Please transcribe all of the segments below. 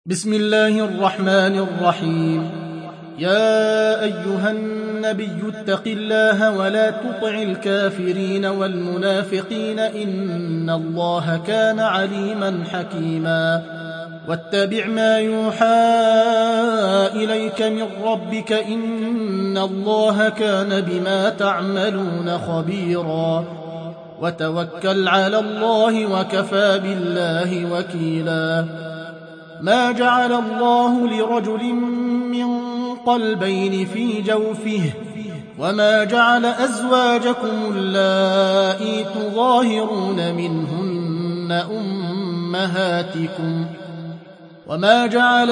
بسم الله الرحمن الرحيم. يا أيها النبي اتق الله ولا تطع الكافرين والمنافقين إن الله كان عليما حكيما. واتبع ما يوحى إليك من ربك إن الله كان بما تعملون خبيرا. وتوكل على الله وكفى بالله وكيلا. ما جعل الله لرجل من قلبين في جوفه وما جعل أزواجكم اللائي تظاهرون منهن أمهاتكم وما جعل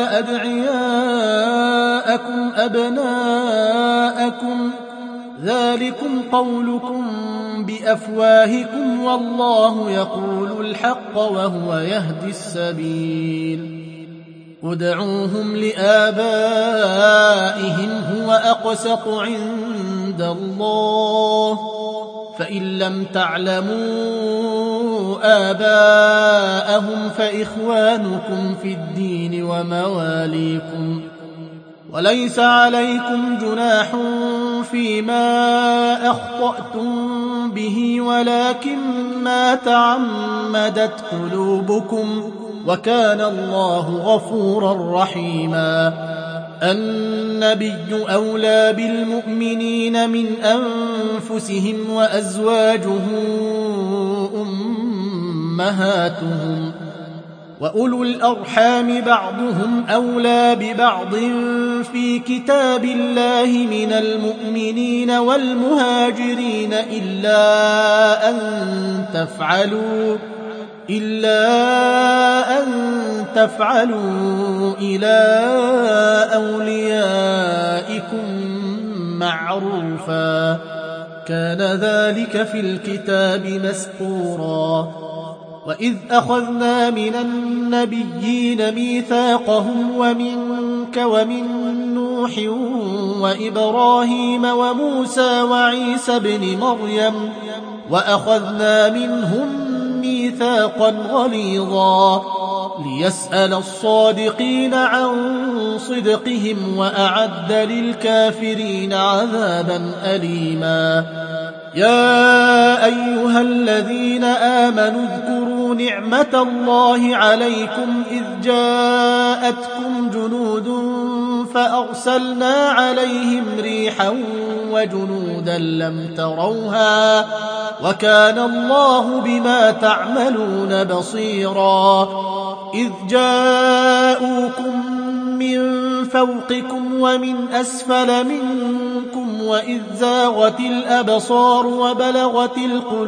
أدعياءكم أبناءكم ذلكم قولكم بأفواهكم والله يقول الحق وهو يهدي السبيل. ادعوهم لآبائهم هو أقسط عند الله فإن لم تعلموا آباءهم فإخوانكم في الدين ومواليكم وليس عليكم جناح فيما أخطأتم به ولكن ما تعمدت قلوبكم وكان الله غفورا رحيما. النبي أولى بالمؤمنين من أنفسهم وأزواجه أمهاتهم وأولو الأرحام بعضهم أولى ببعض في كتاب الله من المؤمنين والمهاجرين إلا أن تفعلوا إلى أوليائكم معروفا كان ذلك في الكتاب مسطورا. وإذ أخذنا من النبيين ميثاقهم ومنك ومن نوح وإبراهيم وموسى وعيسى بن مريم وأخذنا منهم ميثاقا غليظا ليسأل الصادقين عن صدقهم وأعد للكافرين عذابا أليما. يا أيها الذين آمنوا اذكروا نعمة الله عليكم إذ جاءتكم جنود فأرسلنا عليهم ريحا وجنودا لم تروها وكان الله بما تعملون بصيرا. إذ جاءوكم من فوقكم ومن أسفل منكم وإذ زاغت الأبصار وبلغت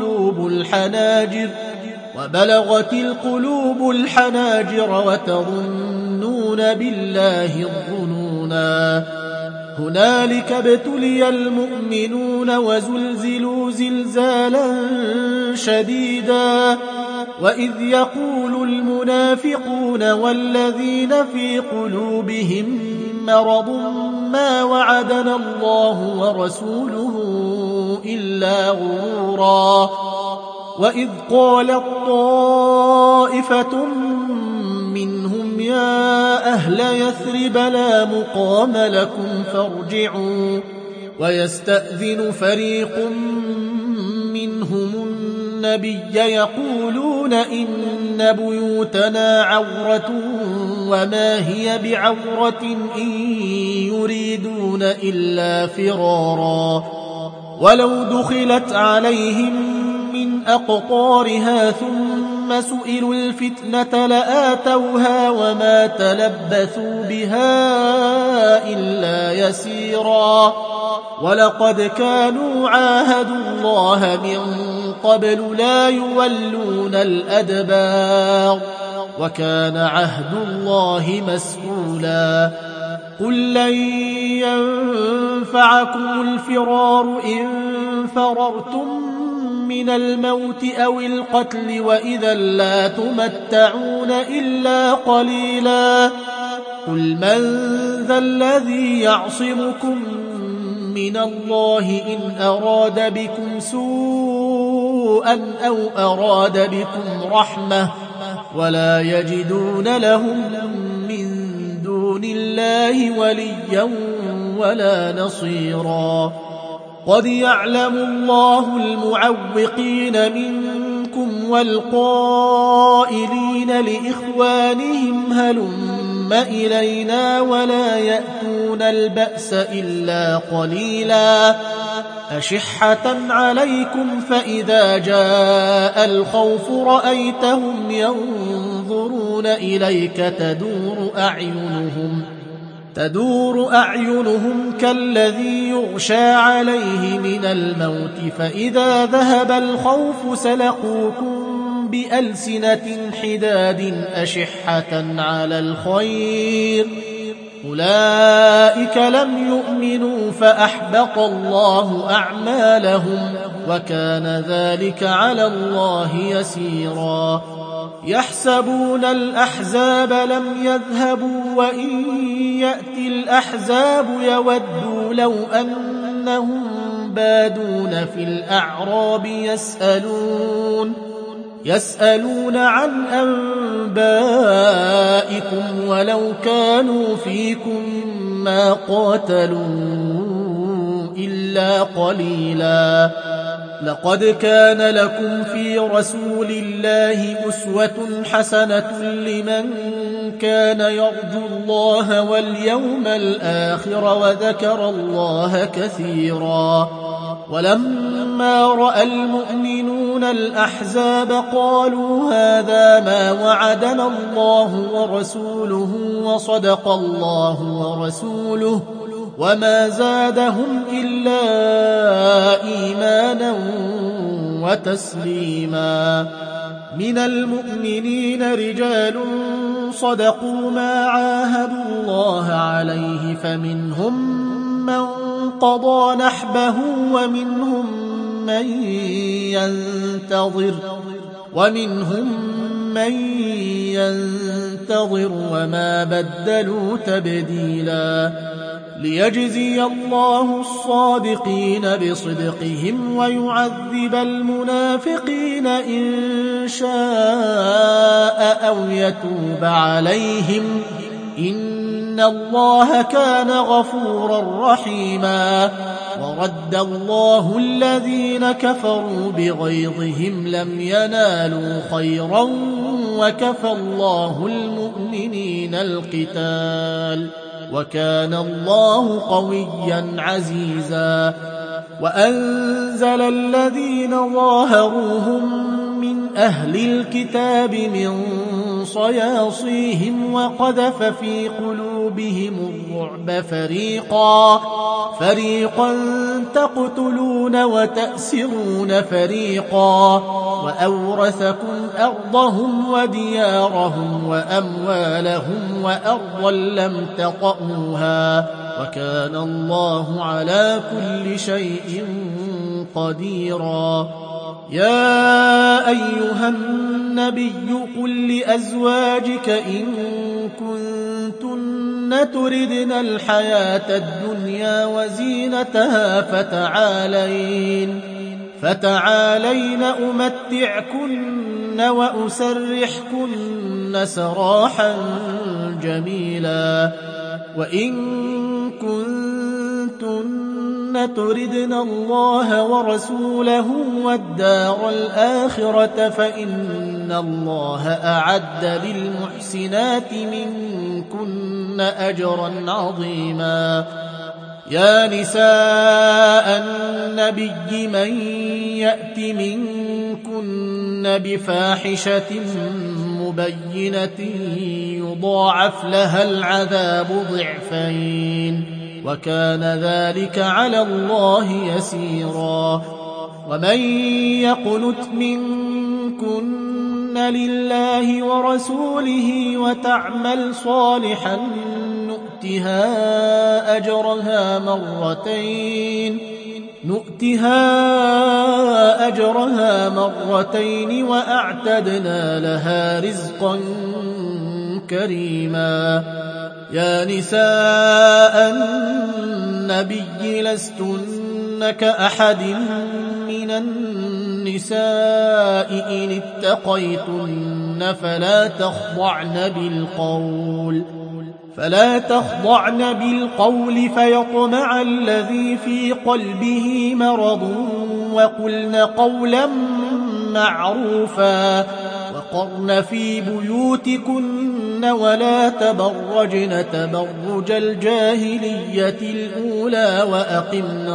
القلوب الحناجر وتظنون بالله الظنونا. هنالك ابتلي المؤمنون وزلزلوا زلزالا شديدا. وإذ يقول المنافقون والذين في قلوبهم مرض ما وعدنا الله ورسوله إلا غرورا. وإذ قالت طائفة منهم يا أهل يثرب لا مقام لكم فارجعوا ويستأذن فريق منهم النبي يقولون إن بيوتنا عورة وما هي بعورة إن يريدون إلا فرارا ولو دخلت عليهم من أقطارها ثم سئلوا الفتنة لآتوها وما تلبثوا بها إلا يسيرا. ولقد كانوا عاهدوا الله من قبل لا يولون الأدبار وكان عهد الله مسؤولا. قل لن ينفعكم الفرار إن فررتم من الموت أو القتل وإذا لا تمتعون إلا قليلا. قل من ذا الذي يعصمكم من الله إن أراد بكم سوءا أو أراد بكم رحمة ولا يجدون لهم من الله وليا ولا نصيرا. قد يعلم الله المعوقين منكم والقائلين لإخوانهم هلم إلينا ولا يأتون البأس إلا قليلا أشحة عليكم فإذا جاء الخوف رأيتهم ينظرون إليك تدور أعينهم كالذي يغشى عليه من الموت فإذا ذهب الخوف سلقوكم بألسنة حداد أشحة على الخير أولئك لم يؤمنوا فأحبط الله أعمالهم وكان ذلك على الله يسيرا. يحسبون الأحزاب لم يذهبوا وإن يأتي الأحزاب يودوا لو أنهم بادون في الأعراب يسألون عن أنبائكم ولو كانوا فيكم ما قاتلوا إلا قليلا. لقد كان لكم في رسول الله أسوة حسنة لمن كان يرجو الله واليوم الآخر وذكر الله كثيرا. ولما رأى المؤمنون الأحزاب قالوا هذا ما وعدنا الله ورسوله وصدق الله ورسوله وما زادهم إلا إيمانا وتسليما. من المؤمنين رجال صدقوا ما عاهدوا الله عليه فمنهم من قضى نحبه ومنهم من ينتظر وما بدلوا تبديلا. ليجزي الله الصادقين بصدقهم ويعذب المنافقين إن شاء أو يتوب عليهم إن الله كان غفورا رحيما. ورد الله الذين كفروا بغيظهم لم ينالوا خيرا وكفى الله المؤمنين القتال وكان الله قويا عزيزا. وأنزل الذين ظاهروهم من أهل الكتاب من صياصيهم وقذف في قلوبهم الرعب فريقا تقتلون وتأسرون فريقا وأورثكم أرضهم وديارهم وأموالهم وأرضا لم تطئوها وكان الله على كل شيء قديرا. يا أيها النبي قل لأزواجك إن كنتن تردن الحياة الدنيا وزينتها فتعالين أمتعكن وأسرحكن سراحا جميلا. وإن كنتن تردن الله ورسوله والدار الآخرة فإن الله أعد للمحسنات منكن أجرا عظيما. يا نساء النبي من يأت منكن بفاحشة مبينة يضاعف لها العذاب ضعفين وكان ذلك على الله يسيرا. ومن يقنت منكن لله ورسوله وتعمل صالحا نؤتها أجرها مرتين وأعتدنا لها رزقا كريما. يا نساء النبي لستن كأحد من النساء إن اتقيتن فلا تخضعن بالقول فيطمع الذي في قلبه مرض وقلن قولا معروفا وقرن في بيوتكن ولا تبرجن تبرج الجاهلية الأولى وأقمن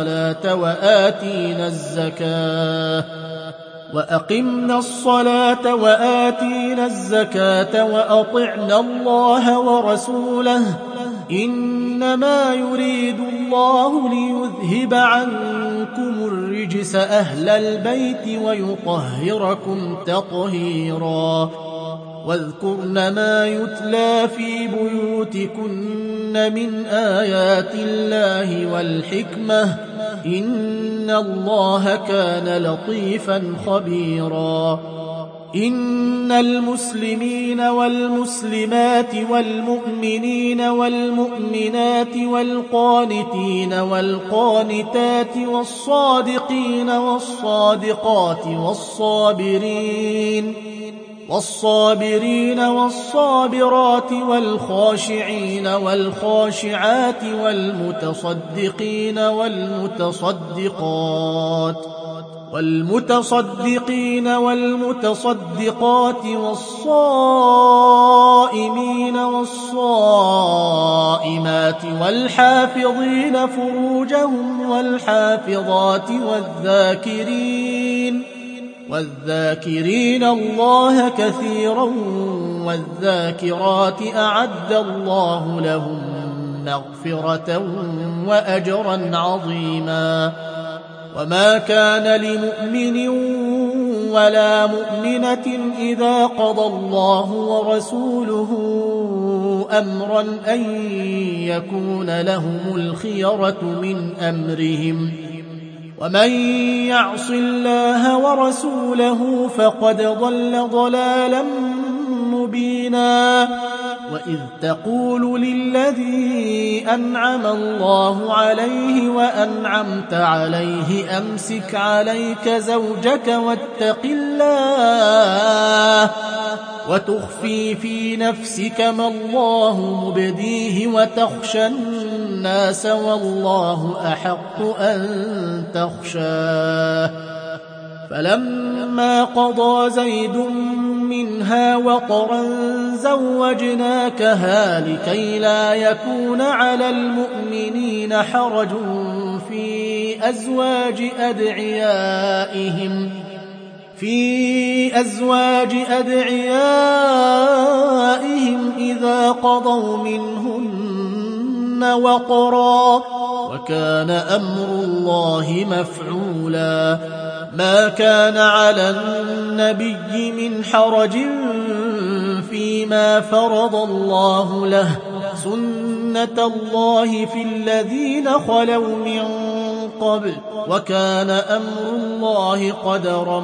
الصلاة وآتينا الزكاة وأطعنا الله ورسوله إنما يريد الله ليذهب عنكم الرجس أهل البيت ويطهركم تطهيرا واذكرن ما يتلى في بيوتكن من آيات الله والحكمة إن الله كان لطيفا خبيرا إن المسلمين والمسلمات والمؤمنين والمؤمنات والقانتين والقانتات والصادقين والصادقات والصابرين والصابرات والخاشعين والخاشعات والمتصدقين والمتصدقات والصائمين والصائمات والحافظين فروجهم والحافظات والذاكرين الله كثيرا والذاكرات أعد الله لهم مغفرة وأجرا عظيما وما كان لمؤمن ولا مؤمنة إذا قضى الله ورسوله أمرا أن يكون لهم الخيرة من أمرهم ومن يعص الله ورسوله فقد ضل ضلالا مبينا وإذ تقول للذي أنعم الله عليه وأنعمت عليه أمسك عليك زوجك واتق الله وتخفي في نفسك ما الله مبديه وتخشى الناس والله أحق أن تخشاه فلما قضى زيد منها وطرا زوجناكها لكي لا يكون على المؤمنين حرج في أزواج أدعيائهم إذا قضوا منهن وطرا وكان أمر الله مفعولا ما كان على النبي من حرج فيما فرض الله له سنة الله في الذين خلوا من قبل وكان أمر الله قدرا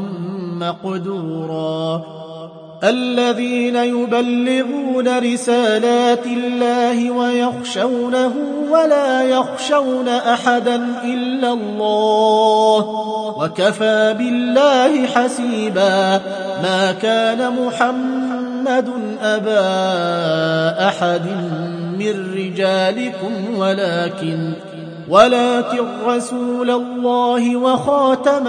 مقدورا الذين يبلغون رسالات الله ويخشونه ولا يخشون أحدا إلا الله وكفى بالله حسيبا ما كان محمد أبا أحد من رجالكم ولكن رسول الله وخاتم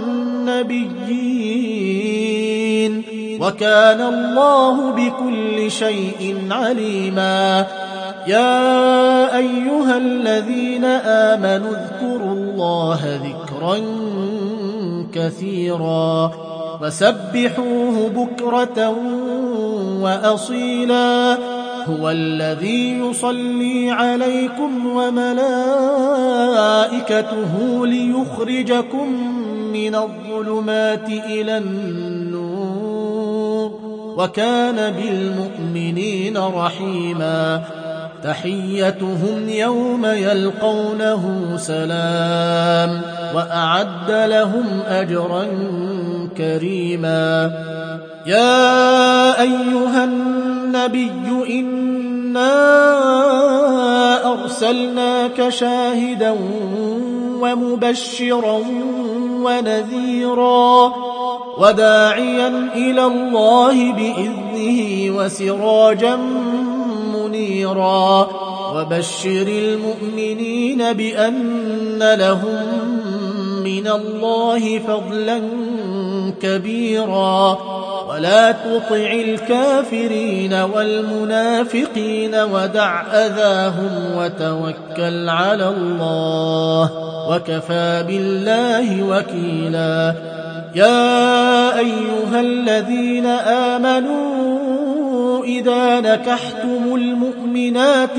النبيين وكان الله بكل شيء عليما يا أيها الذين آمنوا اذكروا الله ذكرا كثيرا وسبحوه بكرة وأصيلا هو الذي يصلي عليكم وملائكته ليخرجكم من الظلمات إلى النور وكان بالمؤمنين رحيما تحيتهم يوم يلقونه سلام وأعد لهم أجرا كريما يا أيها النبي إنا أرسلناك شاهدا ومبشرا ونذيرا وداعيا إلى الله بإذنه وسراجا منيرا كبيرا وبشر المؤمنين بأن لهم من الله فضلا كبيرا ولا تطع الكافرين والمنافقين ودع أذاهم وتوكل على الله وكفى بالله وكيلا يا أيها الذين آمنوا إذا نكحتم المؤمنات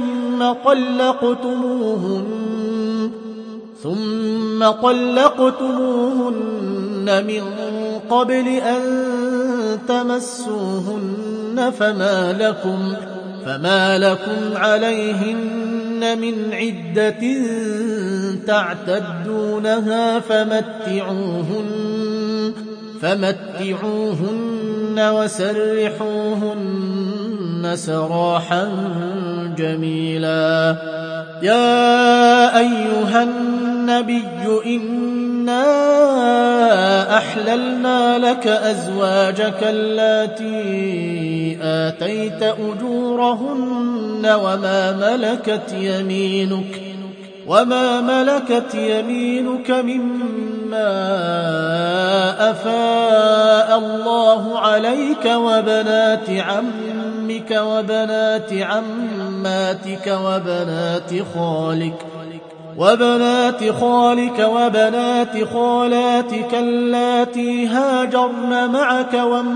ثم طلقتموهن من قبل أن تمسوهن فما لكم عليهن من عدة تعتدونها فمتعوهن وسرحوهن سراحا جميلا يا أيها النبي إنا أحللنا لك أزواجك اللاتي آتيت أجورهن وما ملكت يمينك مما أفاء الله عليك وبنات عمك وبنات عماتك وبنات خالك وبنات خالاتك اللاتي هاجرن معك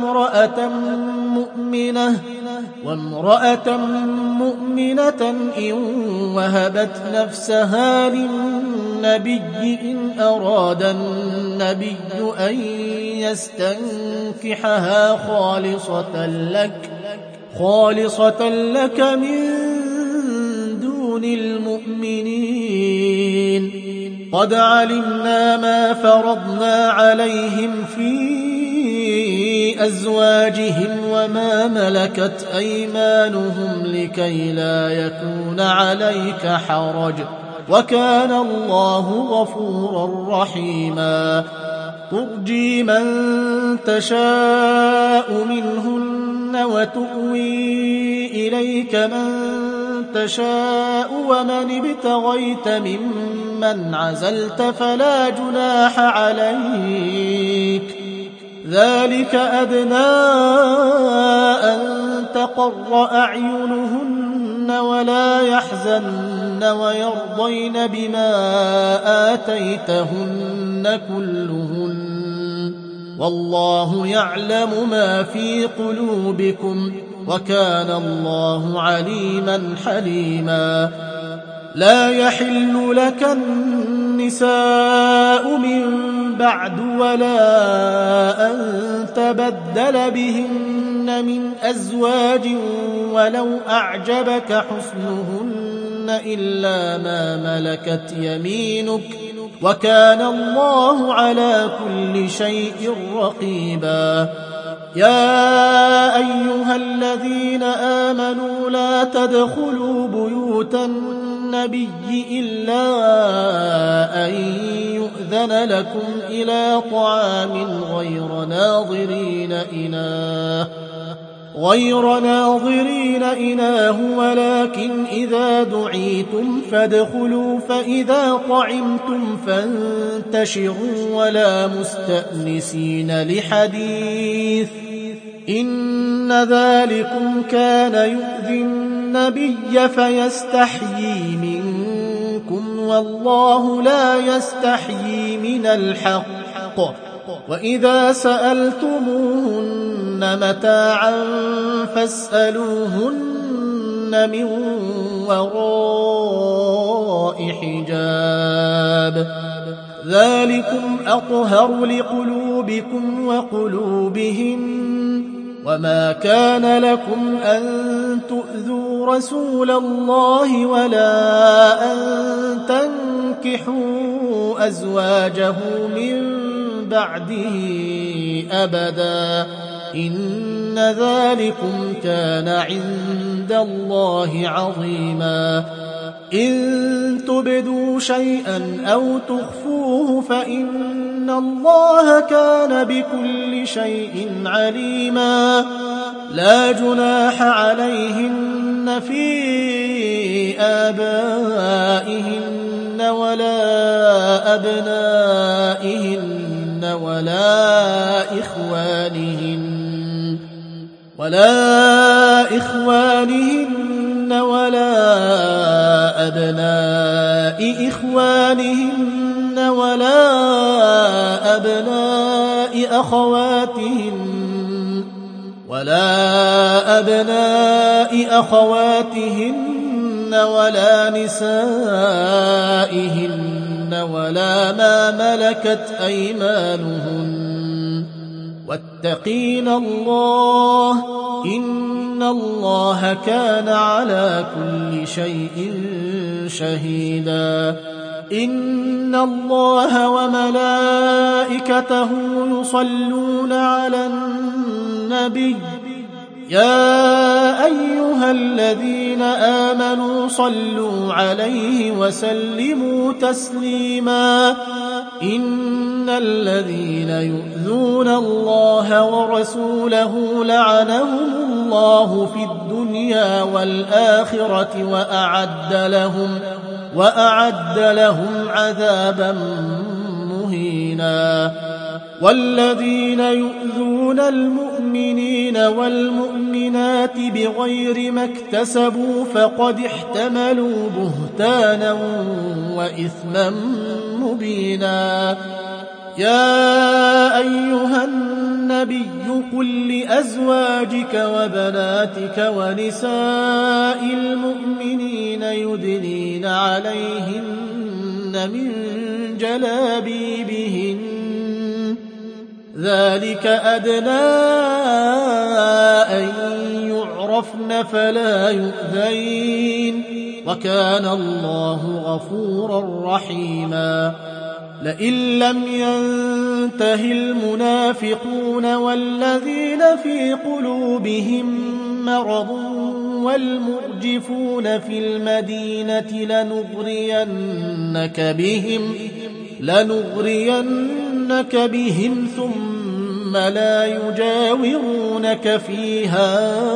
وامرأة مؤمنة إن وهبت نفسها للنبي إن أراد النبي أن يستنكحها خالصة لك من دون المؤمنين قد علمنا ما فرضنا عليهم في أزواجهم وما ملكت أيمانهم لكي لا يكون عليك حرج وكان الله غفورا رحيما ترجي من تشاء منهن وتؤوي إليك من تشاء ومن ابتغيت ممن عزلت فلا جناح عليك ذلك أدنى أن تقر أعينهن ولا يحزن ويرضين بما آتيتهن كلهن والله يعلم ما في قلوبكم وكان الله عليما حليما لا يحل لك النساء من بعد ولا أن تبدل بهن من أزواج ولو أعجبك حسنهن إلا ما ملكت يمينك وكان الله على كل شيء رقيبا يا أيها الذين آمنوا لا تدخلوا بيوت النبي إلا أن يؤذن لكم إلى طعام غير ناظرين إناه ولكن إذا دعيتم فادخلوا فإذا طعمتم فانتشروا ولا مستأنسين لحديث إن ذلكم كان يؤذي النبي فيستحيي منكم والله لا يستحيي من الحق وإذا سألتموهن متاعا فاسألوهن من وراء حجاب ذلكم أطهر لقلوبكم وقلوبهم وما كان لكم أن تؤذوا رسول الله ولا أن تنكحوا أزواجه من بعده أبدا إن ذلكم كان عند الله عظيما إن تبدوا شيئا أو تخفوه فإن الله كان بكل شيء عليما لا جناح عليهن في آبائهن ولا أبنائهن ولا إخوانهن ولا أبناء إخوانهن ولا أبناء أخواتهن ولا نسائهن ولا ما ملكت أيمانهن واتقين الله إن الله كان على كل شيء شهيدا إن الله وملائكته يصلون على النبي يا أيها الذين آمنوا صلوا عليه وسلموا تسليما إن الذين يؤذون الله ورسوله لعنهم الله في الدنيا والآخرة وأعد لهم عذابا مهينا والذين يؤذون المؤمنين والمؤمنات بغير ما اكتسبوا فقد احتملوا بهتانا وإثما مبينا يا أيها النبي قل لأزواجك وبناتك ونساء المؤمنين يدنين عليهن من جلابيبهن ذلك أدنى أن يعرفن فلا يؤذين وكان الله غفورا رحيما لئن لم ينته المنافقون والذين في قلوبهم مرض والمرجفون في المدينة لنغرينك بهم ثم لا يجاورونك فيها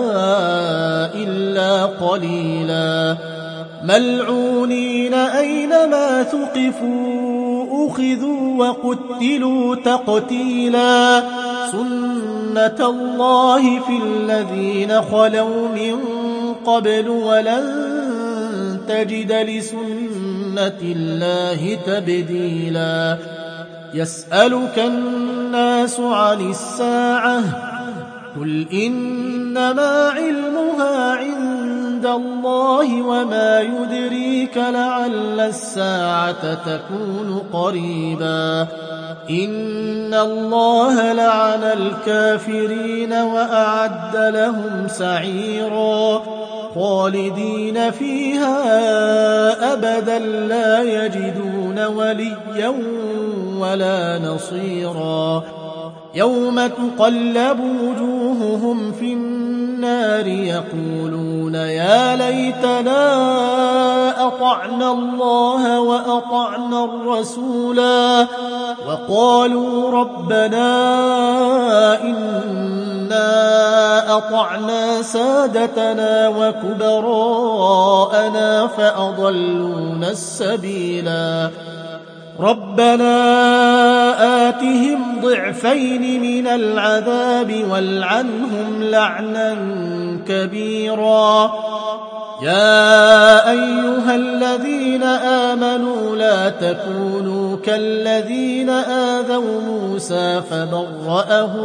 إلا قليلا ملعونين أينما ثقفوا أخذوا وقتلوا تقتيلا سنة الله في الذين خلوا من قبل ولن تجد لسنة الله تبديلا يسألك الناس عن الساعة قل إنما علمها عند الله وما يدريك لعل الساعة تكون قريبا إن الله لعن الكافرين وأعد لهم سعيرا خالدين فيها أبدا لا يجدون وليا ولا نصيرا يوم تقلب وجوههم في النار يقولون يا ليتنا أطعنا الله وأطعنا الرسولا وقالوا ربنا إنا أطعنا سادتنا وكبراءنا فأضلونا السبيلا ربنا آتهم ضعفين من العذاب والعنهم لعنا كبيرا يا أيها الذين آمنوا لا تكونوا كالذين آذوا موسى فبرأه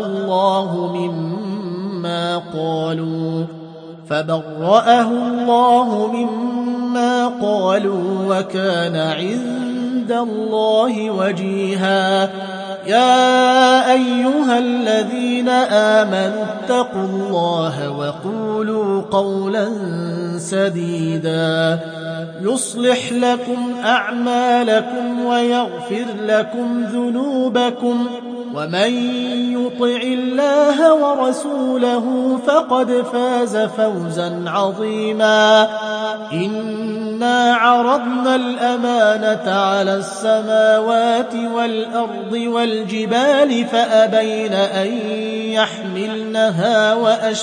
الله مما قالوا وكان عند الله وجيها يا أيها الذين آمنوا اتقوا الله وقولوا قولا سديدا يصلح لكم أعمالكم ويغفر لكم ذنوبكم ومن يطع الله ورسوله فقد فاز فوزا عظيما إنا عرضنا الأمانة على السماوات والأرض والجبال فأبين أن يحملنها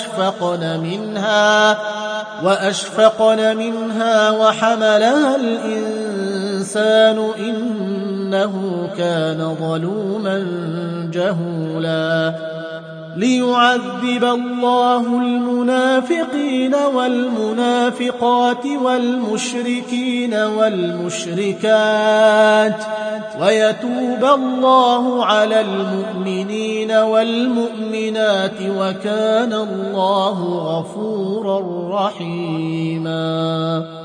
وأشفقن منها وحملها الإنسان إنه كان ظلوما جهولا ليعذب الله المنافقين والمنافقات والمشركين والمشركات ويتوب الله على المؤمنين والمؤمنات وكان الله غفورا رحيما